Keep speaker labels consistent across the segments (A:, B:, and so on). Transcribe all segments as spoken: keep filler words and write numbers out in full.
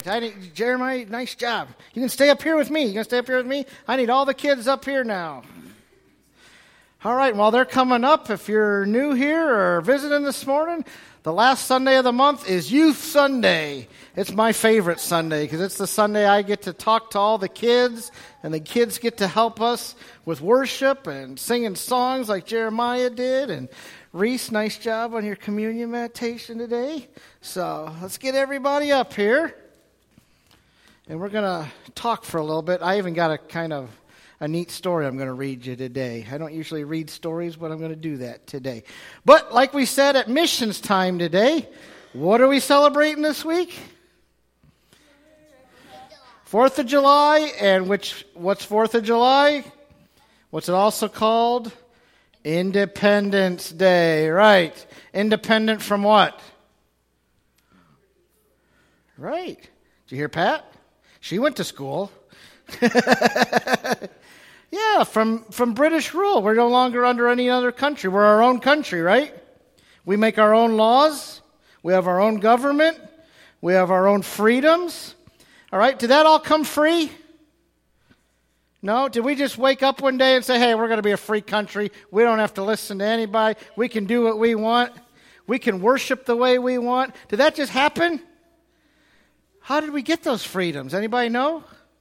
A: I need, Jeremiah, nice job. You can stay up here with me. You can stay up here with me? I need all the kids up here now. All right, while they're coming up, if you're new here or visiting this morning, the last Sunday of the month is Youth Sunday. It's my favorite Sunday because it's the Sunday I get to talk to all the kids, and the kids get to help us with worship and singing songs like Jeremiah did. And Reese, nice job on your communion meditation today. So let's get everybody up here. And we're going to talk for a little bit. I even got a kind of a neat story I'm going to read you today. I don't usually read stories, but I'm going to do that today. But like we said at missions time today, what are we celebrating this week? Fourth of July. And which? What's Fourth of July? What's it also called? Independence Day. Right. Independent from what? Right. Did you hear Pat? She went to school. Yeah, from, from British rule. We're no longer under any other country. We're our own country, right? We make our own laws. We have our own government. We have our own freedoms. All right, did that all come free? No? Did we just wake up one day and say, hey, we're going to be a free country. We don't have to listen to anybody. We can do what we want. We can worship the way we want. Did that just happen? How did we get those freedoms? Anybody know?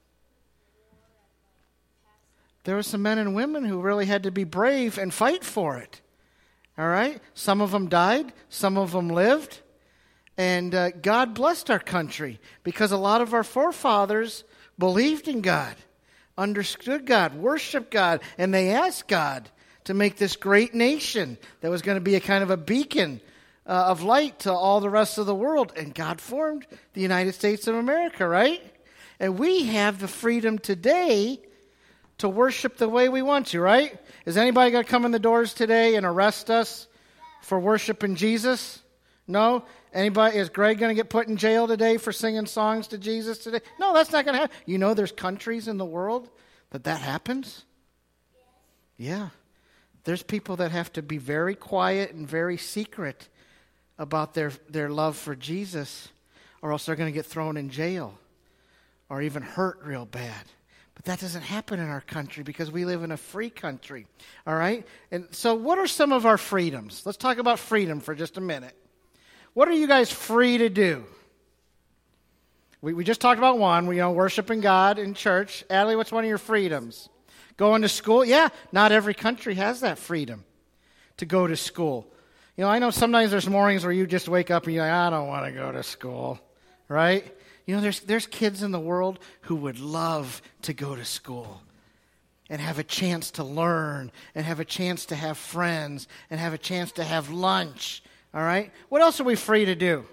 A: There were some men and women who really had to be brave and fight for it. All right? Some of them died. Some of them lived. And uh, God blessed our country because a lot of our forefathers believed in God, understood God, worshiped God, and they asked God to make this great nation that was going to be a kind of a beacon uh, of light to all the rest of the world. And God formed the United States of America, right? And we have the freedom today to worship the way we want to, right? Is anybody going to come in the doors today and arrest us for worshiping Jesus? No? Anybody? Is Greg going to get put in jail today for singing songs to Jesus today? No, that's not going to happen. You know there's countries in the world that that happens? Yeah. There's people that have to be very quiet and very secret about their, their love for Jesus, or else they're going to get thrown in jail or even hurt real bad. But that doesn't happen in our country because we live in a free country, all right? And so what are some of our freedoms? Let's talk about freedom for just a minute. What are you guys free to do? We we just talked about one, we, you know, worshiping God in church. Adley, what's one of your freedoms? Going to school? Yeah, not every country has that freedom to go to school. You know, I know sometimes there's mornings where you just wake up and you're like, I don't want to go to school, right? You know, there's there's kids in the world who would love to go to school and have a chance to learn and have a chance to have friends and have a chance to have lunch, all right? What else are we free to do?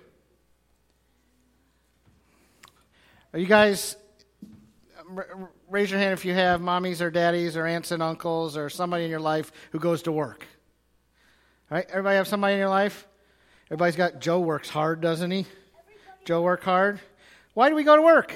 A: Are you guys, raise your hand if you have mommies or daddies or aunts and uncles or somebody in your life who goes to work. All right, everybody have somebody in your life? Everybody's got, Joe works hard, doesn't he? Joe work hard? Why do we go to work?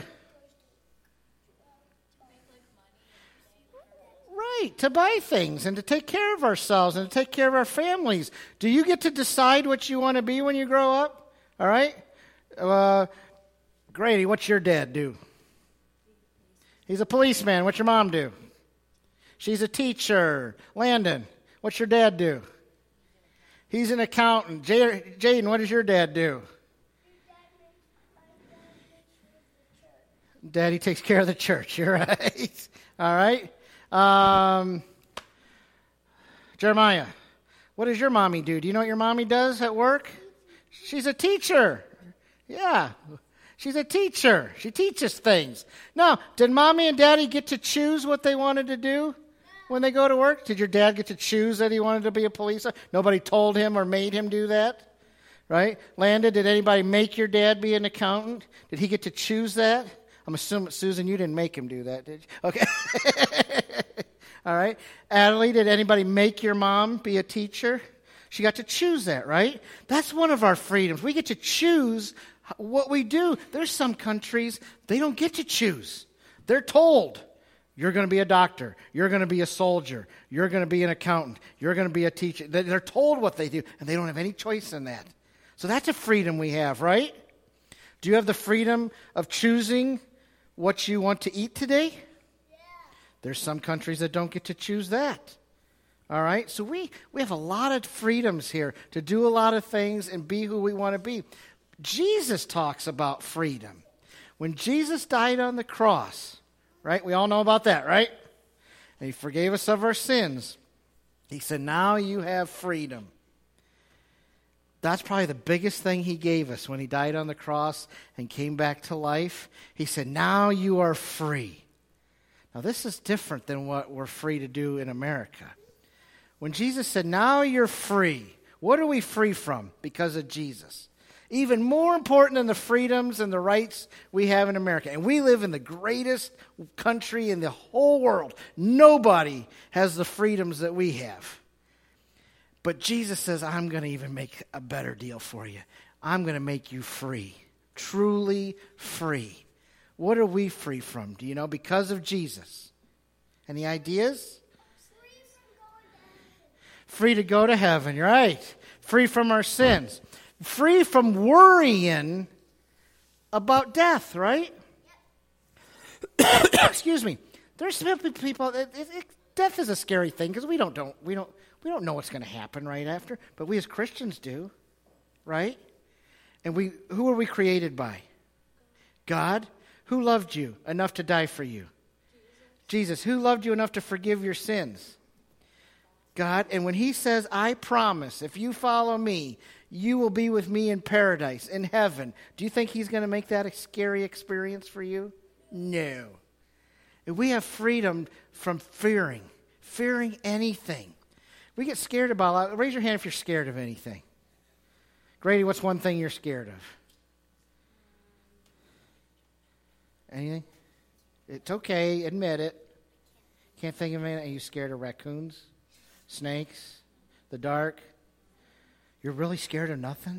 A: Right, to buy things and to take care of ourselves and to take care of our families. Do you get to decide what you want to be when you grow up? All right? Uh, Grady, what's your dad do? He's a policeman. What's your mom do? She's a teacher. Landon, what's your dad do? He's an accountant. Jaden, what does your dad do? Daddy takes care of the church. You're right. All right. Um, Jeremiah, what does your mommy do? Do you know what your mommy does at work? She's a teacher. Yeah. She's a teacher. She teaches things. Now, did mommy and daddy get to choose what they wanted to do when they go to work? Did your dad get to choose that he wanted to be a police officer? Nobody told him or made him do that? Right? Landon, did anybody make your dad be an accountant? Did he get to choose that? I'm assuming, Susan, you didn't make him do that, did you? Okay. All right. Adley, did anybody make your mom be a teacher? She got to choose that, right? That's one of our freedoms. We get to choose what we do. There's some countries, they don't get to choose. They're told, you're going to be a doctor. You're going to be a soldier. You're going to be an accountant. You're going to be a teacher. They're told what they do, and they don't have any choice in that. So that's a freedom we have, right? Do you have the freedom of choosing what you want to eat today? Yeah. There's some countries that don't get to choose that. All right? So we, we have a lot of freedoms here to do a lot of things and be who we want to be. Jesus talks about freedom. When Jesus died on the cross, right? We all know about that, right? And he forgave us of our sins. He said, now you have freedom. That's probably the biggest thing he gave us when he died on the cross and came back to life. He said, now you are free. Now, this is different than what we're free to do in America. When Jesus said, now you're free, what are we free from because of Jesus? Even more important than the freedoms and the rights we have in America. And we live in the greatest country in the whole world. Nobody has the freedoms that we have. But Jesus says, I'm going to even make a better deal for you. I'm going to make you free. Truly free. What are we free from? Do you know? Because of Jesus. Any ideas? Free to go to heaven, right? Free from our sins. Free from worrying about death, right? Yep. Excuse me. There's people. It, it, it, death is a scary thing because we don't don't we don't we don't know what's going to happen right after, but we as Christians do, right? And we who are we created by? God. Who loved you enough to die for you? Jesus. Jesus. Who loved you enough to forgive your sins? God. And when he says, I promise, if you follow me, you will be with me in paradise, in heaven. Do you think he's going to make that a scary experience for you? No. And we have freedom from fearing, fearing anything. We get scared about, raise your hand if you're scared of anything. Grady, what's one thing you're scared of? Anything? It's okay, admit it. Can't think of anything. Are you scared of raccoons? Snakes? The dark? You're really scared of nothing?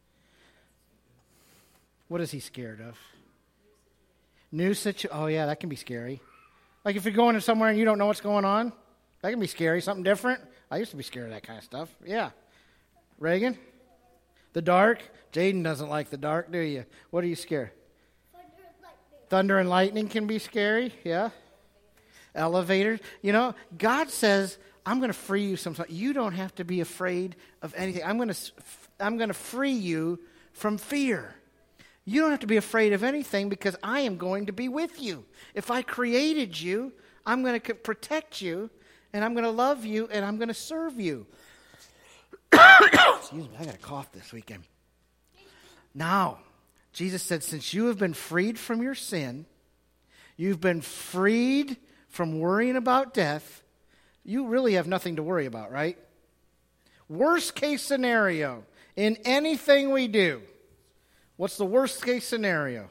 A: What is he scared of? New situation. Oh, yeah, that can be scary. Like if you're going to somewhere and you don't know what's going on, that can be scary. Something different. I used to be scared of that kind of stuff. Yeah. Reagan? The dark? Jaden doesn't like the dark, do you? What are you scared? Thunder and lightning. Thunder and lightning can be scary. Yeah. Elevators. You know, God says, I'm going to free you sometimes. You don't have to be afraid of anything. I'm going to I'm going to free you from fear. You don't have to be afraid of anything because I am going to be with you. If I created you, I'm going to protect you, and I'm going to love you, and I'm going to serve you. Excuse me, I got a cough this weekend. Now, Jesus said, since you have been freed from your sin, you've been freed from worrying about death, you really have nothing to worry about, right? Worst case scenario in anything we do. What's the worst case scenario?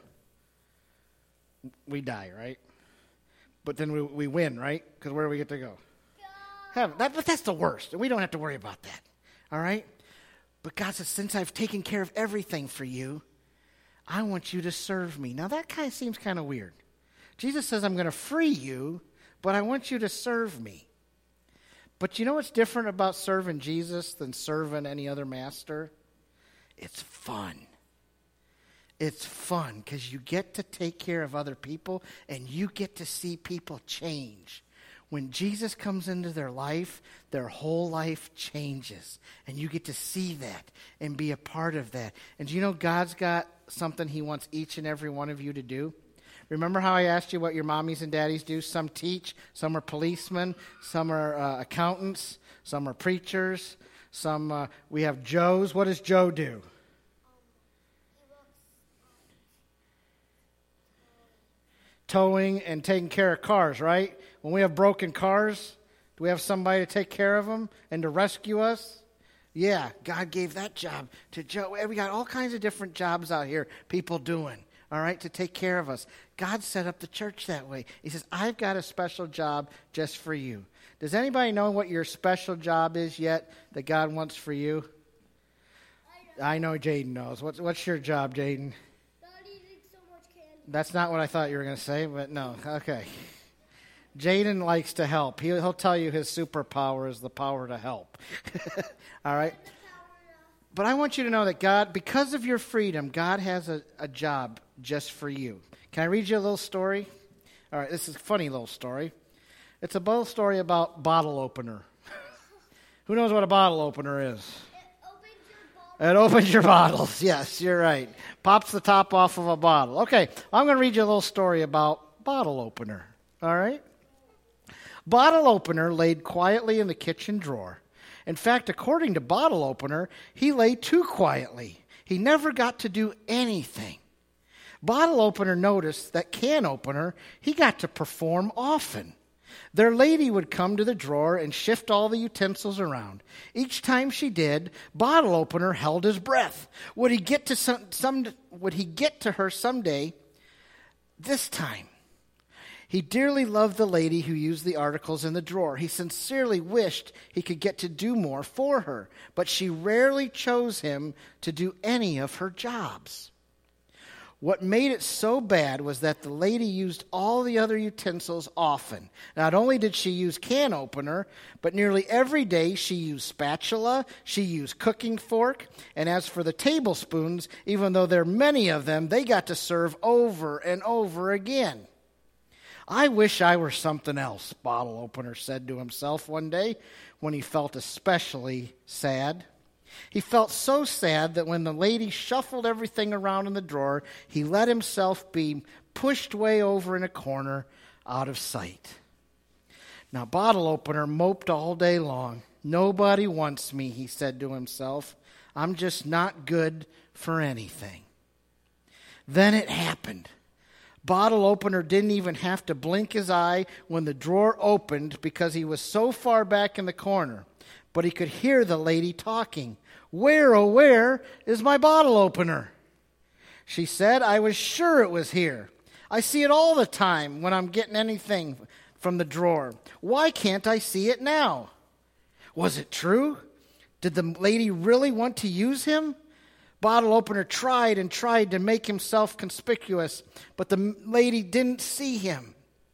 A: We die, right? But then we, we win, right? Because where do we get to go? Heaven. That, but that's the worst. We don't have to worry about that, all right? But God says, since I've taken care of everything for you, I want you to serve me. Now that kind of seems kind of weird. Jesus says, I'm going to free you, but I want you to serve me. But you know what's different about serving Jesus than serving any other master? It's fun. It's fun because you get to take care of other people and you get to see people change. When Jesus comes into their life, their whole life changes. And you get to see that and be a part of that. And do you know God's got something he wants each and every one of you to do? Remember how I asked you what your mommies and daddies do? Some teach, some are policemen, some are uh, accountants, some are preachers, some, uh, we have Joes. What does Joe do? Towing and taking care of cars, right? When we have broken cars, do we have somebody to take care of them and to rescue us? Yeah, God gave that job to Joe. We got all kinds of different jobs out here, people doing, all right, to take care of us. God set up the church that way. He says, I've got a special job just for you. Does anybody know what your special job is yet that God wants for you? I know, I know Jaden knows. What's, what's your job, Jaden? That's not what I thought you were going to say, but no. Okay. Jaden likes to help. He'll, he'll tell you his superpower is the power to help. All right? But I want you to know that God, because of your freedom, God has a, a job just for you. Can I read you a little story? All right, this is a funny little story. It's a little story about bottle opener. Who knows what a bottle opener is? It opens your bottles. Yes, you're right. Pops the top off of a bottle. Okay, I'm going to read you a little story about bottle opener. All right? Bottle opener laid quietly in the kitchen drawer. In fact, according to bottle opener, he lay too quietly. He never got to do anything. Bottle opener noticed that can opener, he got to perform often. Their lady would come to the drawer and shift all the utensils around. Each time she did, bottle opener held his breath. Would he get to some, some would he get to her someday? This time. He dearly loved the lady who used the articles in the drawer. He sincerely wished he could get to do more for her, but she rarely chose him to do any of her jobs. What made it so bad was that the lady used all the other utensils often. Not only did she use can opener, but nearly every day she used spatula, she used cooking fork, and as for the tablespoons, even though there are many of them, they got to serve over and over again. I wish I were something else, bottle opener said to himself one day when he felt especially sad. He felt so sad that when the lady shuffled everything around in the drawer, he let himself be pushed way over in a corner out of sight. Now, bottle opener moped all day long. Nobody wants me, he said to himself. I'm just not good for anything. Then it happened. Bottle opener didn't even have to blink his eye when the drawer opened because he was so far back in the corner. But he could hear the lady talking. Where, oh, where is my bottle opener? She said, I was sure it was here. I see it all the time when I'm getting anything from the drawer. Why can't I see it now? Was it true? Did the lady really want to use him? Bottle opener tried and tried to make himself conspicuous, but the lady didn't see him.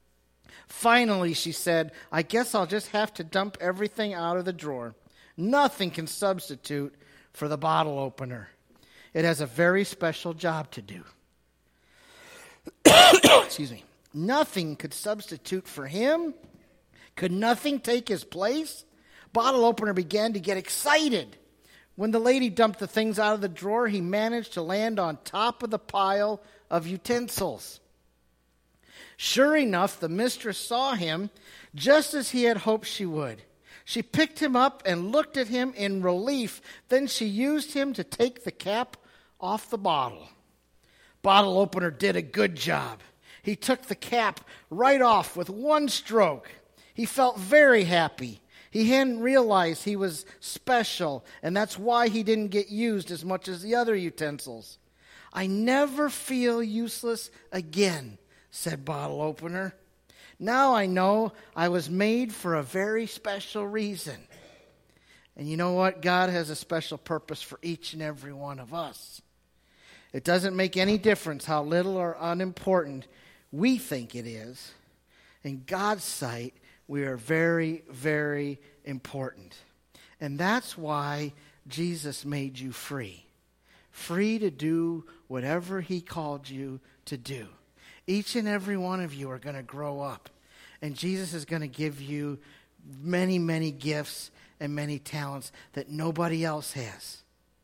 A: Finally, she said, I guess I'll just have to dump everything out of the drawer. Nothing can substitute for the bottle opener. It has a very special job to do. Excuse me. Nothing could substitute for him. Could nothing take his place? Bottle opener began to get excited. When the lady dumped the things out of the drawer, he managed to land on top of the pile of utensils. Sure enough, the mistress saw him just as he had hoped she would. She picked him up and looked at him in relief. Then she used him to take the cap off the bottle. Bottle opener did a good job. He took the cap right off with one stroke. He felt very happy. He hadn't realized he was special, and that's why he didn't get used as much as the other utensils. I never feel useless again, said bottle opener. Now I know I was made for a very special reason. And you know what? God has a special purpose for each and every one of us. It doesn't make any difference how little or unimportant we think it is. In God's sight, we are very, very important. And that's why Jesus made you free. Free to do whatever he called you to do. Each and every one of you are going to grow up. And Jesus is going to give you many, many gifts and many talents that nobody else has.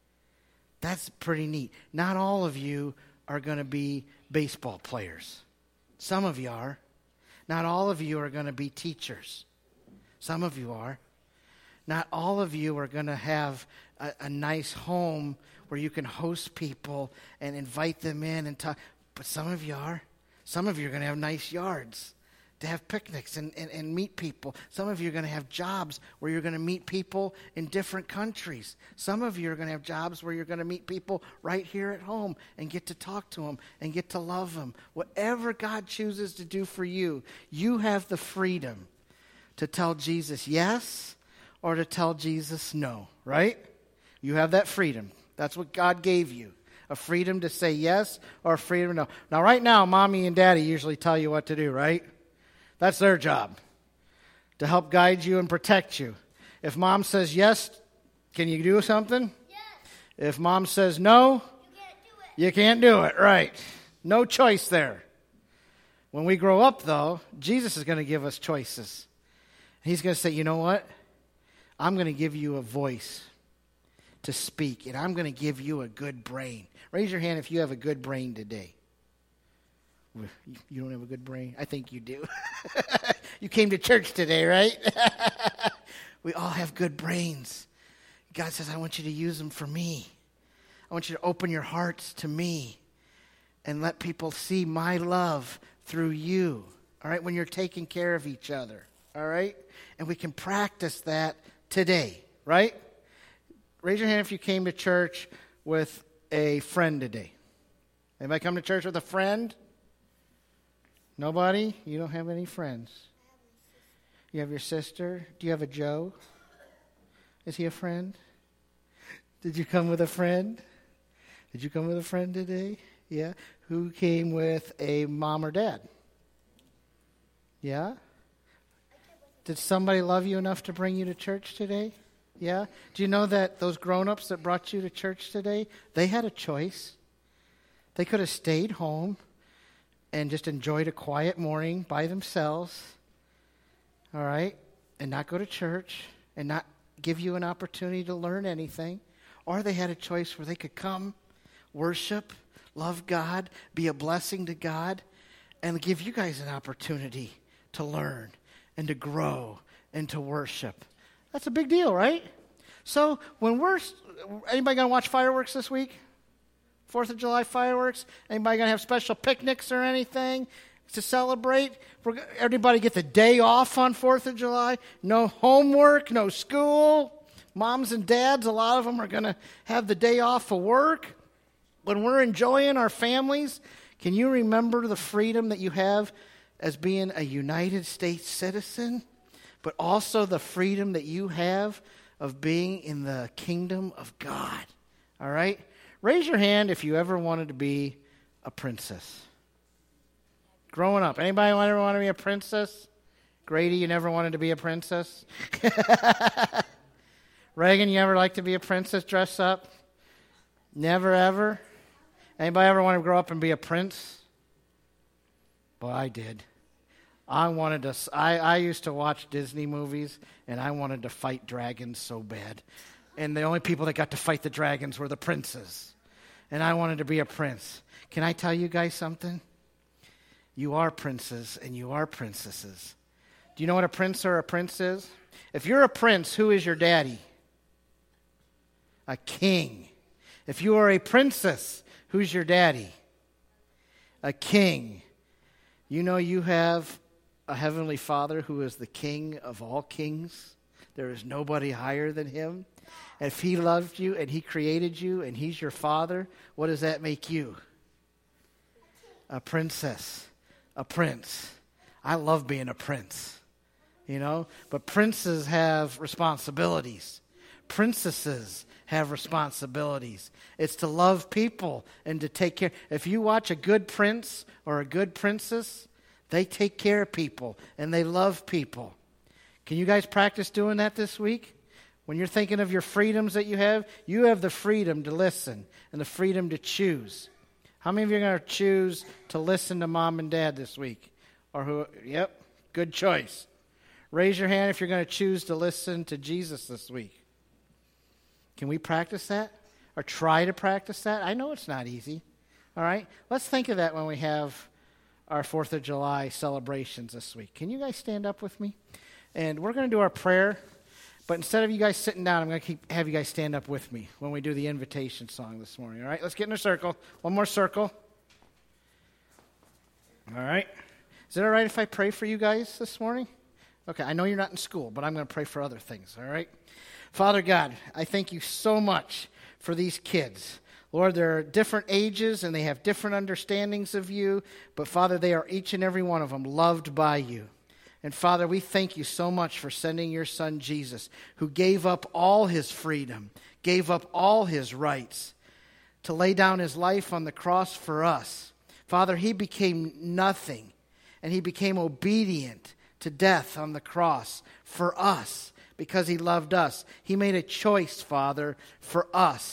A: That's pretty neat. Not all of you are going to be baseball players. Some of you are. Not all of you are going to be teachers. Some of you are. Not all of you are going to have a, a nice home where you can host people and invite them in and talk. But some of you are. Some of you are going to have nice yards to have picnics and, and, and meet people. Some of you are going to have jobs where you're going to meet people in different countries. Some of you are going to have jobs where you're going to meet people right here at home and get to talk to them and get to love them. Whatever God chooses to do for you, you have the freedom to tell Jesus yes or to tell Jesus no, right? You have that freedom. That's what God gave you. A freedom to say yes or a freedom to no. Now, right now, mommy and daddy usually tell you what to do, right? That's their job, to help guide you and protect you. If mom says yes, can you do something?
B: Yes.
A: If mom says no, you can't do it, right? No choice there. When we grow up, though, Jesus is going to give us choices. He's going to say, you know what? I'm going to give you a voice to speak, and I'm going to give you a good brain. Raise your hand if you have a good brain today. You don't have a good brain? I think you do. You came to church today, right? We all have good brains. God says, I want you to use them for me. I want you to open your hearts to me and let people see my love through you, all right, when you're taking care of each other, all right? And we can practice that today, right? Raise your hand if you came to church with a friend today. Anybody come to church with a friend? Nobody? You don't have any friends? You have your sister? Do you have a Joe? Is he a friend? Did you come with a friend? Did you come with a friend today? Yeah? Who came with a mom or dad? Yeah? Did somebody love you enough to bring you to church today? Yeah? Do you know that those grown-ups that brought you to church today, they had a choice. They could have stayed home and just enjoyed a quiet morning by themselves, all right, and not go to church and not give you an opportunity to learn anything. Or they had a choice where they could come, worship, love God, be a blessing to God, and give you guys an opportunity to learn and to grow and to worship. That's a big deal, right? So when we're, anybody going to watch fireworks this week? Fourth of July fireworks? Anybody going to have special picnics or anything to celebrate? We're, everybody get the day off on Fourth of July? No homework, no school. Moms and dads, a lot of them are going to have the day off for work. When we're enjoying our families, can you remember the freedom that you have as being a United States citizen? But also the freedom that you have of being in the kingdom of God. All right? Raise your hand if you ever wanted to be a princess. Growing up. Anybody ever want to be a princess? Grady, you never wanted to be a princess? Reagan, you ever like to be a princess, dress up? Never, ever? Anybody ever want to grow up and be a prince? Well, I did. I wanted to, I, I used to watch Disney movies, and I wanted to fight dragons so bad. And the only people that got to fight the dragons were the princes. And I wanted to be a prince. Can I tell you guys something? You are princes, and you are princesses. Do you know what a prince or a prince is? If you're a prince, who is your daddy? A king. If you are a princess, who's your daddy? A king. You know you have a heavenly Father who is the King of all kings. There is nobody higher than him. And if he loved you and he created you and he's your father, what does that make you? A princess. A prince. I love being a prince. You know? But princes have responsibilities. Princesses have responsibilities. It's to love people and to take care. If you watch a good prince or a good princess, they take care of people and they love people. Can you guys practice doing that this week? When you're thinking of your freedoms that you have, you have the freedom to listen and the freedom to choose. How many of you are going to choose to listen to mom and dad this week? Or who? Yep, good choice. Raise your hand if you're going to choose to listen to Jesus this week. Can we practice that? Or try to practice that? I know it's not easy. All right? Let's think of that when we have our fourth of July celebrations this week. Can you guys stand up with me? And we're going to do our prayer. But instead of you guys sitting down, I'm going to keep have you guys stand up with me when we do the invitation song this morning. All right? Let's get in a circle. One more circle. All right? Is it all right if I pray for you guys this morning? Okay, I know you're not in school, but I'm going to pray for other things. All right? Father God, I thank you so much for these kids. Lord, they're different ages and they have different understandings of you, but Father, they are each and every one of them loved by you. And Father, we thank you so much for sending your son Jesus, who gave up all his freedom, gave up all his rights to lay down his life on the cross for us. Father, he became nothing and he became obedient to death on the cross for us. Because he loved us. He made a choice, Father, for us.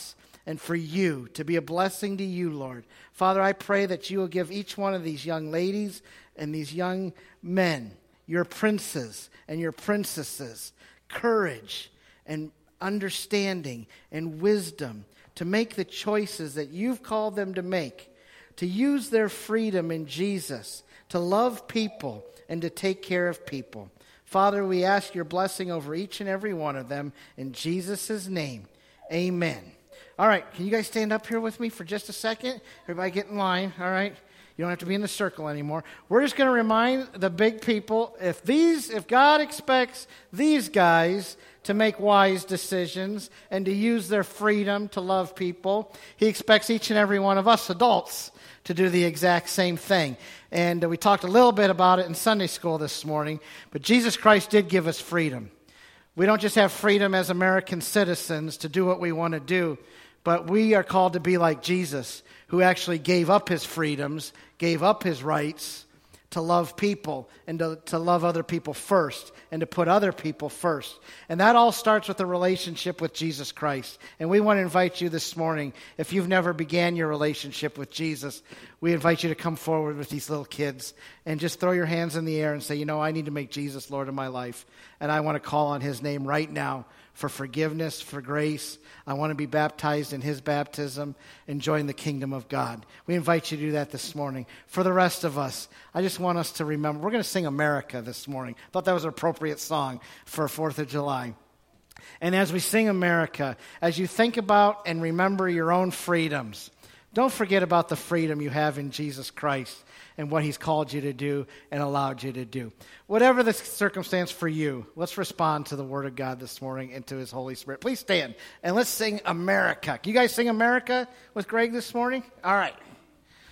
A: and for you, to be a blessing to you, Lord. Father, I pray that you will give each one of these young ladies and these young men, your princes and your princesses, courage and understanding and wisdom to make the choices that you've called them to make, to use their freedom in Jesus, to love people and to take care of people. Father, we ask your blessing over each and every one of them in Jesus' name. Amen. All right, can you guys stand up here with me for just a second? Everybody get in line, all right? You don't have to be in the circle anymore. We're just going to remind the big people, if these, if God expects these guys to make wise decisions and to use their freedom to love people, he expects each and every one of us adults to do the exact same thing. And uh, we talked a little bit about it in Sunday school this morning, but Jesus Christ did give us freedom. We don't just have freedom as American citizens to do what we want to do, but we are called to be like Jesus, who actually gave up his freedoms, gave up his rights to love people and to, to love other people first and to put other people first. And that all starts with a relationship with Jesus Christ. And we want to invite you this morning, if you've never began your relationship with Jesus, we invite you to come forward with these little kids and just throw your hands in the air and say, you know, I need to make Jesus Lord of my life. And I want to call on his name right now for forgiveness, for grace. I want to be baptized in his baptism and join the kingdom of God. We invite you to do that this morning. For the rest of us, I just want us to remember, we're going to sing America this morning. I thought that was an appropriate song for fourth of July. And as we sing America, as you think about and remember your own freedoms, don't forget about the freedom you have in Jesus Christ and what he's called you to do and allowed you to do. Whatever the circumstance for you, let's respond to the Word of God this morning and to his Holy Spirit. Please stand and let's sing America. Can you guys sing America with Greg this morning? All right.